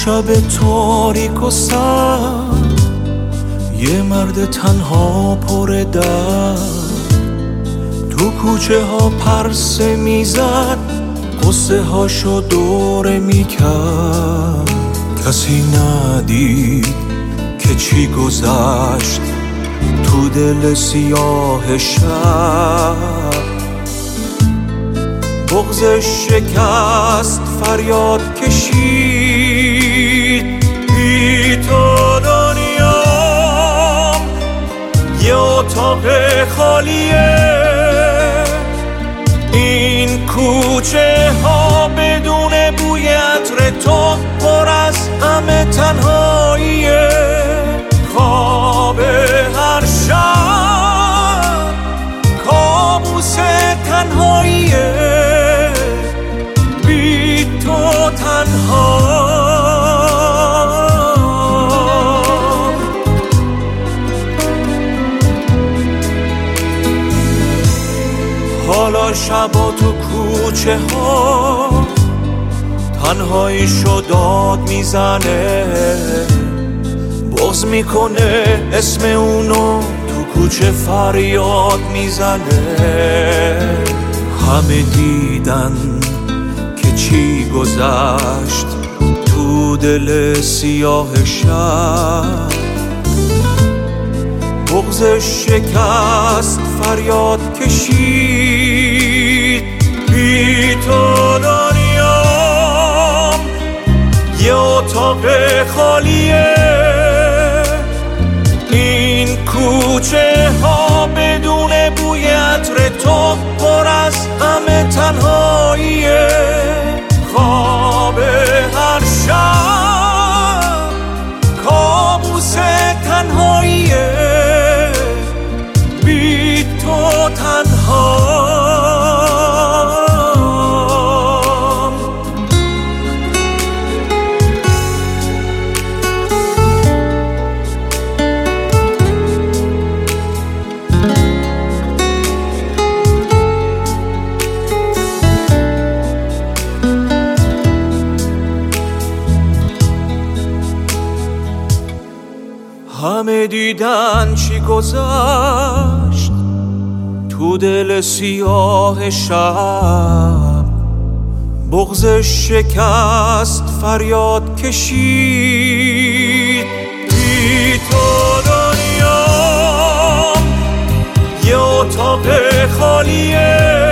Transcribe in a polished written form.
شب تاریک و سرد یه مرد تنها پر درد تو کوچه ها پرسه میزد، قصه هاشو دوره میکرد. کسی ندید که چی گذشت تو دل سیاه شب. بغضش شکست، فریاد کشید، بی تو دنیام یه اتاق خالیه. این کوچه ها بدون بوی عطر تو پر از غم تنهاییه. خواب هر شب کابوس تنهاییه، بی تو تنها. حالا شبا تو کوچه ها تنهاییشو داد میزنه، بغض میکنه اسم اونو تو کوچه فریاد میزنه. همه دیدن که چی گذشت تو دل سیاه شب. بغضش شکست، فریاد کشید، بی تو دنیام یه اتاق خالیه. این کوچه ها بدون بوی عطر تو پر از غم تنهاییه. خواب هر شب کابوس تنهاییه، بی تو تنها. همه دیدن چی گذشت تو دل سیاه شب. بغضش شکست، فریاد کشید، بی تو دنیام یه اتاق خالیه.